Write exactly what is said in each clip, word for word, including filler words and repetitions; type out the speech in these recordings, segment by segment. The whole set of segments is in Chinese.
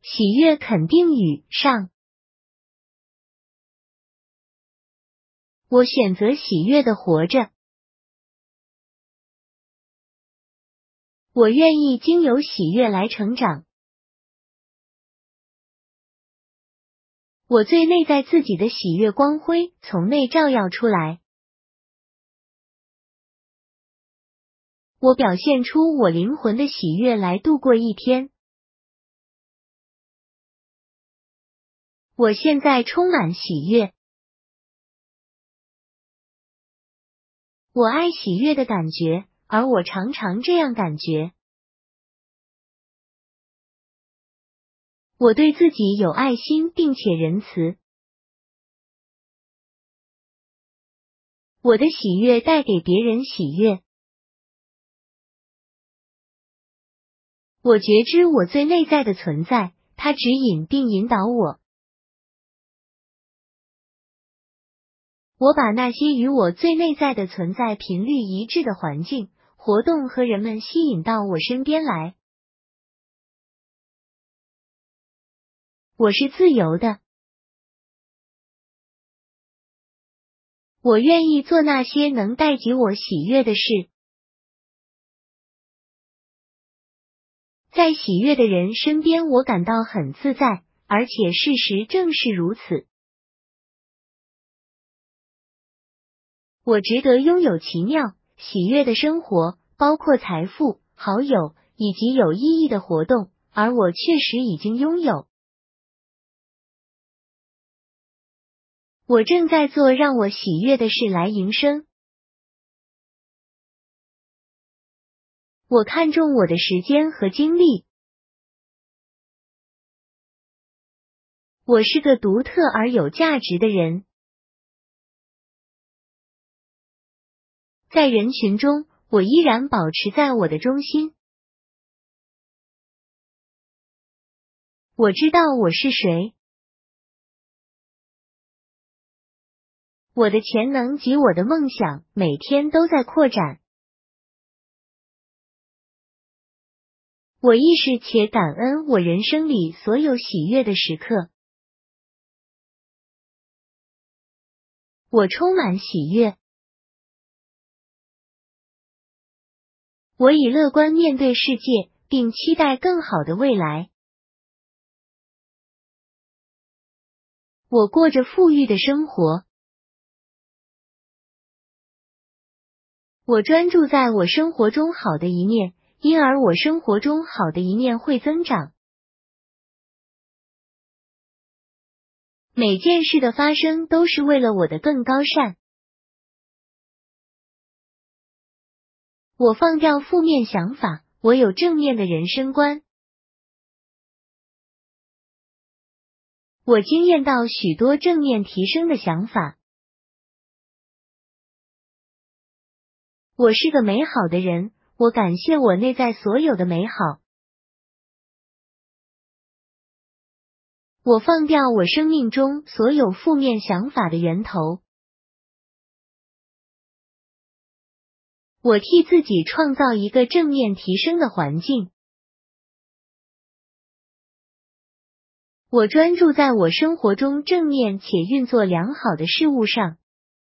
喜悦肯定语上。我选择喜悦的活着。我愿意经由喜悦来成长。我最内在自己的喜悦光辉从内照耀出来。我表现出我灵魂的喜悦来度过一天。我现在充满喜悦。我爱喜悦的感觉，而我常常这样感觉。我对自己有爱心并且仁慈。我的喜悦带给别人喜悦。我觉知我最内在的存在，它指引并引导我。我把那些与我最内在的存在频率一致的环境、活动和人们吸引到我身边来。我是自由的。我愿意做那些能带给我喜悦的事。在喜悦的人身边，我感到很自在，而且事实正是如此。我值得拥有奇妙、喜悦的生活，包括财富、好友以及有意义的活动，而我确实已经拥有。我正在做让我喜悦的事来营生。我看重我的时间和精力。我是个独特而有价值的人。在人群中，我依然保持在我的中心。我知道我是谁。我的潜能及我的梦想每天都在扩展。我意识且感恩我人生里所有喜悦的时刻。我充满喜悦。我以乐观面对世界，并期待更好的未来。我过着富裕的生活。我专注在我生活中好的一面，因而我生活中好的一面会增长。每件事的发生都是为了我的更高善。我放掉负面想法，我有正面的人生观。我经验到许多正面提升的想法。我是个美好的人，我感谢我内在所有的美好。我放掉我生命中所有负面想法的源头。我替自己创造一个正面提升的环境。我专注在我生活中正面且运作良好的事物上。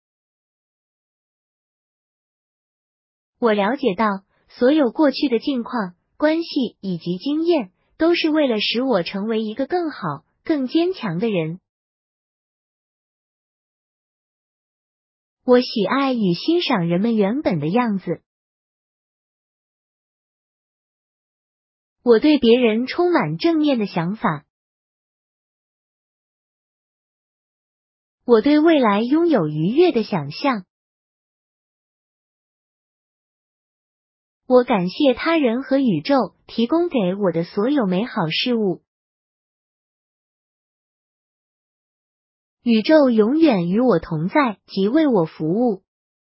我了解到，所有过去的境况、关系以及经验，都是为了使我成为一个更好、更坚强的人。我喜爱与欣赏人们原本的样子。我对别人充满正面的想法。我对未来拥有愉悦的想象。我感谢他人和宇宙提供给我的所有美好事物。宇宙永远与我同在，及为我服务。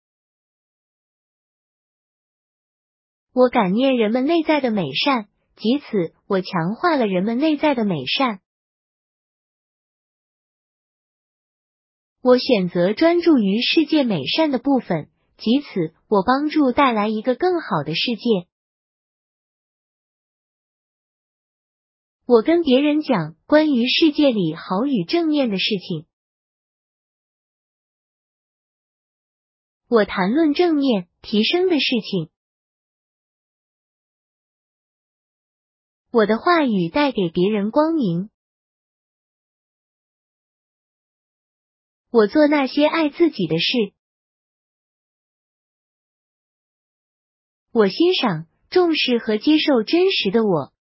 我感念人们内在的美善，藉此我强化了人们内在的美善。我选择专注于世界美善的部分，藉此我帮助带来一个更好的世界。 我跟别人讲关于世界里好与正面的事情。我谈论正面提升的事情。我的话语带给别人光明。我做那些爱自己的事。我欣赏、重视和接受真实的我。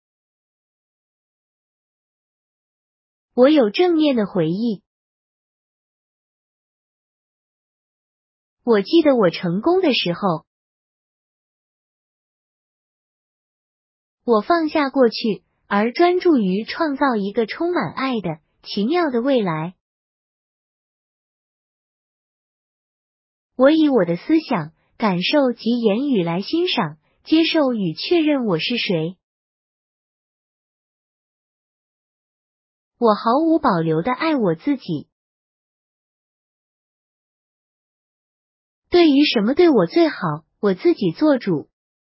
我有正面的回忆。我记得我成功的时候。我放下过去，而专注于创造一个充满爱的、奇妙的未来。我以我的思想、感受及言语来欣赏、接受与确认我是谁。我毫无保留地爱我自己。对于什么对我最好，我自己做主。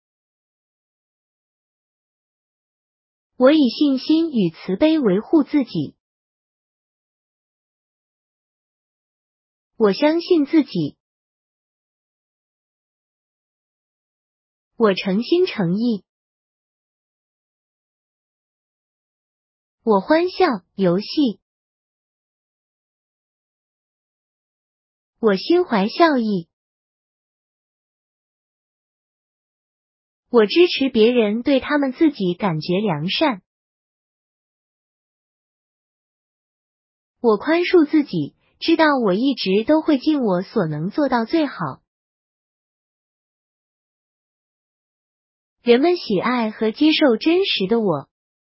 我以信心与慈悲维护自己。我相信自己。我诚心诚意。我欢笑、游戏。我心怀笑意。我支持别人对他们自己感觉良善。我宽恕自己，知道我一直都会尽我所能做到最好。人们喜爱和接受真实的我。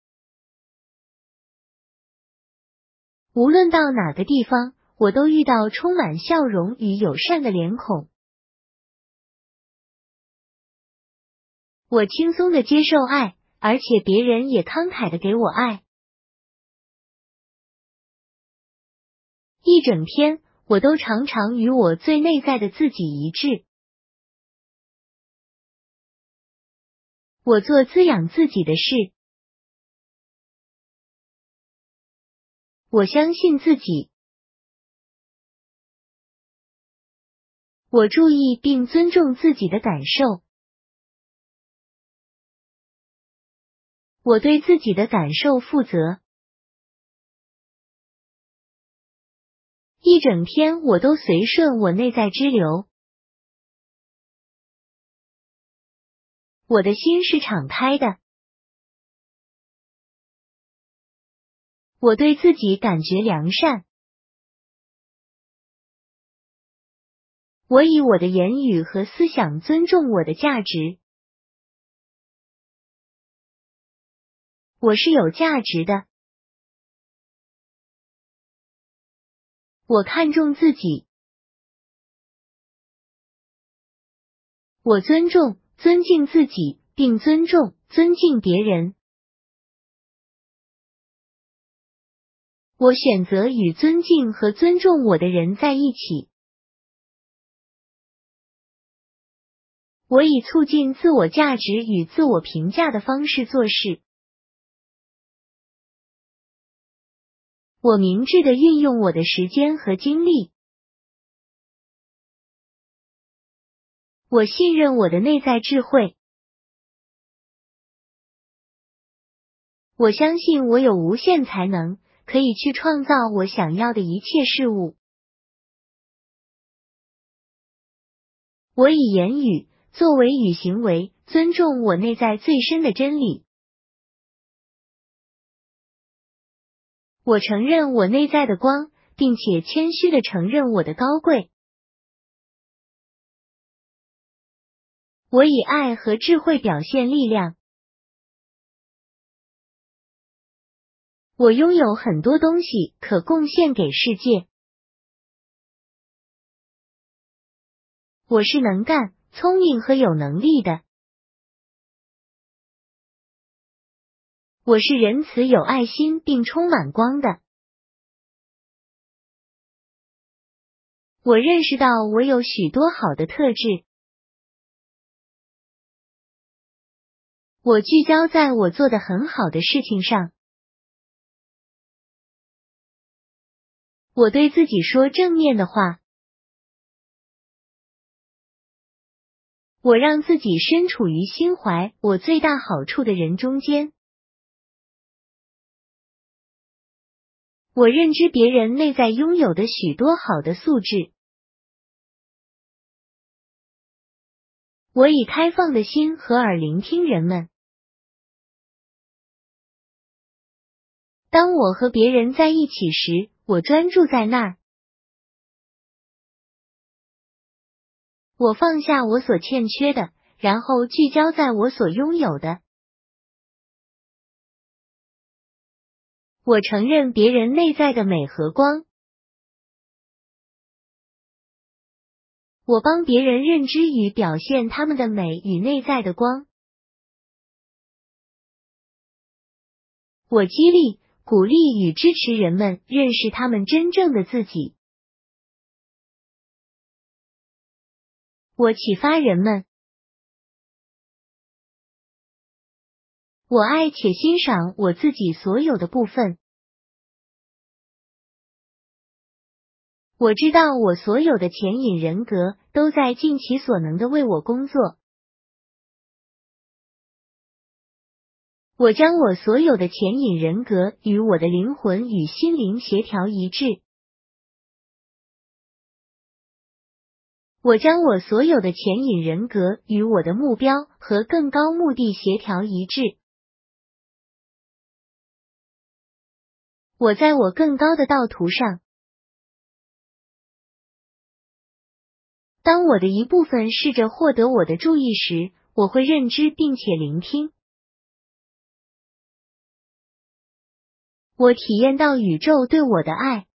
无论到哪个地方，我都遇到充满笑容与友善的脸孔。我轻松地接受爱，而且别人也慷慨地给我爱。一整天，我都常常与我最内在的自己一致。我做滋养自己的事。我相信自己。我注意并尊重自己的感受。我对自己的感受负责。一整天我都随顺我内在之流。我的心是敞开的。我对自己感觉良善。我以我的言语和思想尊重我的价值。我是有价值的。我看重自己。我尊重、尊敬自己，并尊重、尊敬别人。我选择与尊敬和尊重我的人在一起。我以促进自我价值与自我评价的方式做事。我明智地运用我的时间和精力。我信任我的内在智慧。我相信我有无限才能，可以去创造我想要的一切事物。我以言语、作为与行为，尊重我内在最深的真理。我承认我内在的光，并且谦虚地承认我的高贵。我以爱和智慧表现力量。我拥有很多东西可贡献给世界。我是能干、聪明和有能力的。我是仁慈、有爱心并充满光的。我认识到我有许多好的特质。我聚焦在我做得很好的事情上。 我对自己说正面的话。我让自己身处于心怀我最大好处的人中间。我认知别人内在拥有的许多好的素质。我以开放的心和耳聆听人们。当我和别人在一起时，我专注在那儿。我放下我所欠缺的，然后聚焦在我所拥有的。我承认别人内在的美和光。我帮别人认知与表现他们的美与内在的光。我激励、鼓励与支持人们认识他们真正的自己。我启发人们。我爱且欣赏我自己所有的部分。我知道我所有的潜引人格都在尽其所能的为我工作。我将我所有的潜引人格与我的灵魂与心灵协调一致。我将我所有的潜引人格与我的目标和更高目的协调一致。我在我更高的道途上。当我的一部分试着获得我的注意时，我会认知并且聆听。我体验到宇宙对我的爱。